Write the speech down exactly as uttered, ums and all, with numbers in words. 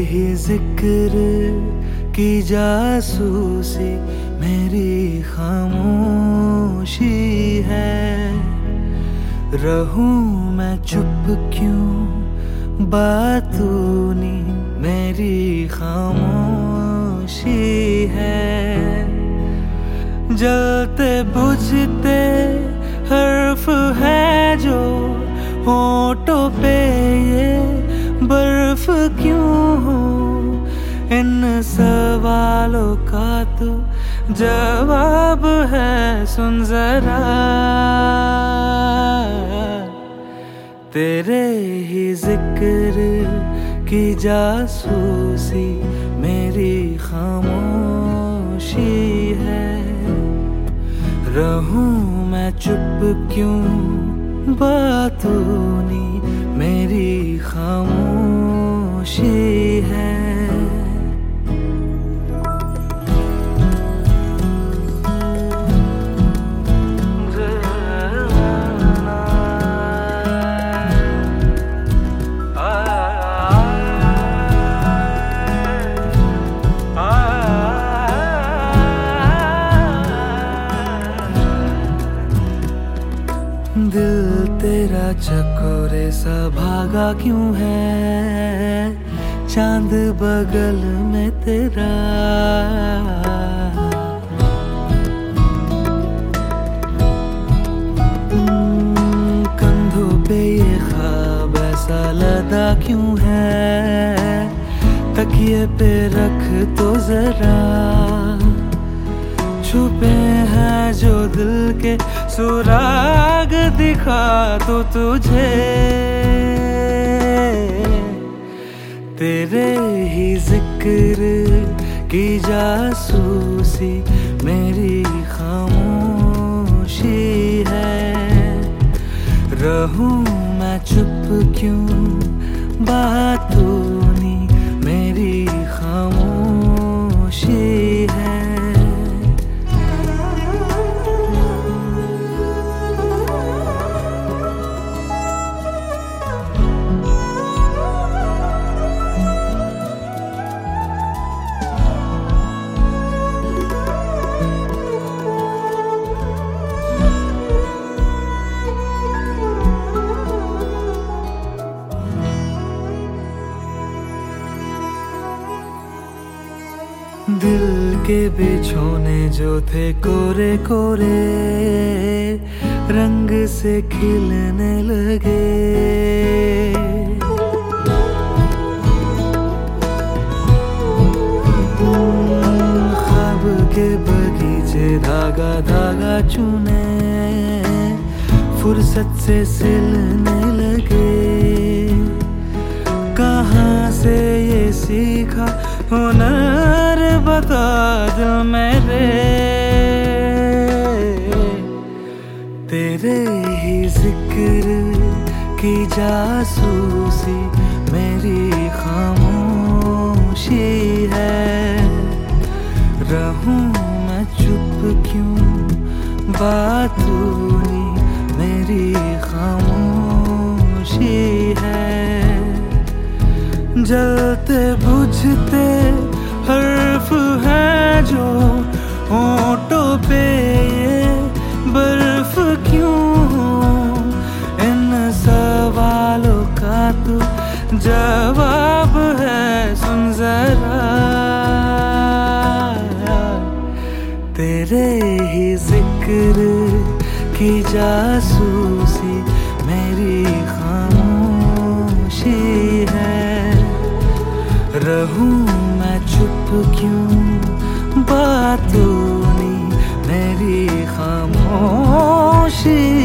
ही जिक्र की जासूसी मेरी खामोशी है। रहूं मैं चुप क्यों, बातों नी मेरी खामोशी है। जलते बुझते हर्फ है जो होठों पे ये बर्फ क्यों हो। इन सवालों का तो जवाब है, सुन जरा। तेरे ही जिक्र की जासूसी मेरी खामोशी है। रहूं मैं चुप क्यों, बातों नी मेरी खामोशी है। दिल तेरा चकोरे सा भागा क्यों है, चांद बगल में तेरा। कंधों पे ये ख्वाब ऐसा लदा क्यों है, तकिए पे रख तो जरा। छुपे हैं जो दिल के सुराग, दिखा तो तुझे। तेरे ही जिक्र की जासूसी मेरी खामोशी है। रहूं मैं चुप क्यों, बातों नी मेरी खामोशी है। दिल के बिछोने जो थे कोरे कोरे, रंग से खिलने लगे। ख्वाब के बगीचे धागा धागा चुने, फुर्सत से सिलने लगे। कहाँ से ये सीखा हुनर, बता दिल मेरे। तेरे ही जिक्र की जासूसी मेरी खामोशी है। रहूं मैं चुप क्यों, बातों नी मेरी खामोशी है। जलते बुझते हर्फ है जो होठों पे ये बर्फ क्यों हो। इन सवालों का तो जवाब है, सुन जरा। तेरे ही जिक्र की जासूसी मेरी खामोशी है। रहूं मैं चुप क्यों, बातों नी मेरी खामोशी